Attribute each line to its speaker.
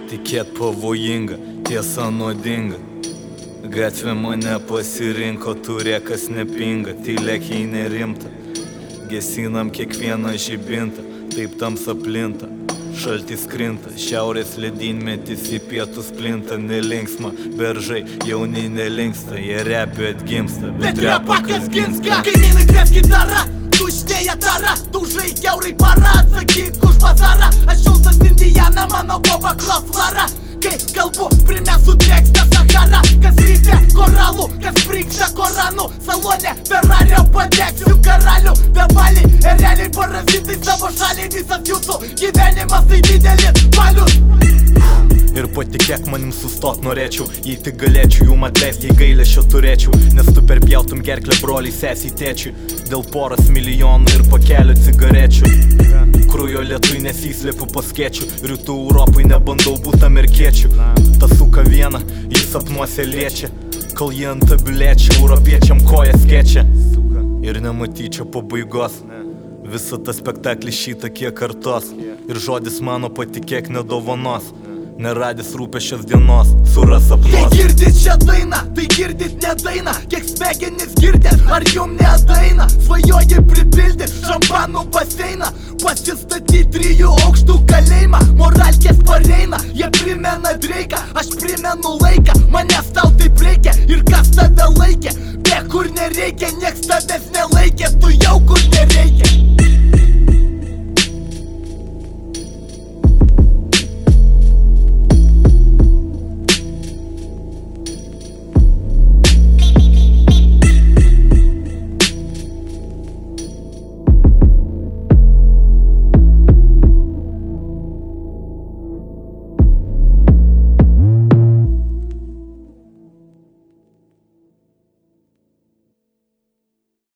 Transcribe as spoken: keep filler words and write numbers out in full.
Speaker 1: Tikėt pavojinga, tiesa nuodinga. Gatvė mane pasirinko, turėkas nepinga. Tylėk jei nerimta, gesinam kiekvieną žibintą. Taip tamsa plinta, šaltis krinta. Šiaurės ledynmetis į pietus plinta. Nelinksma, beržai jauni nelinksta. Jie repiu atgimsta,
Speaker 2: bet repakas ginska. Kaimynai grės gitarą, tuštėja tara. Tūžai kiaurai para, atsakyk už bazarą. Aš šiltas Indiana, mano kova krosvara. Kai kalbu, primesu drėkstą Sahara. Kas ryte koralų, kas prikšta Koranų. Salone Ferrario padėksiu karalių. Bevaliai, ereliai parazitai savo šaliai. Visas jūsų gyvenimas tai didelis balius.
Speaker 1: Ir patikėk manim sustot norėčiau. Jei tik galėčiau jum atleist, jei gailesčio turėčiau. Nes tu perpjautum gerklę broliai, sesiai, tėčiui. Dėl poras milijonų ir pakelio cigarečių. Krujo lietui nesislepiu po skėčių. Rytų Europai nebandau būt amerikiečių. Ta suka viena, jis sapnuose liečia. Kol jie ant tabilėčia, europiečiam koją skečia. Ir nematyčia pabaigos. Visą tą spektaklį šitą kiek kartos. Ir žodis mano patikėk nedovanos. Neradis rūpesčios dienos, suras sapnos.
Speaker 2: Jei girdit šią dainą, tai girdit ne dainą. Kiek smegenis girdėt, ar jum nedaina? Svajoji pripildyt šampanų baseiną. Pasistatyt trijų aukštų kalėjimą. Moralkės pareina, jie primena Dreiką. Aš primenu laiką, manęs tau taip reikia. Ir kas tave laikė, be kur nereikia, nieks tavęs nelaikė. Tu jau kur nereikia.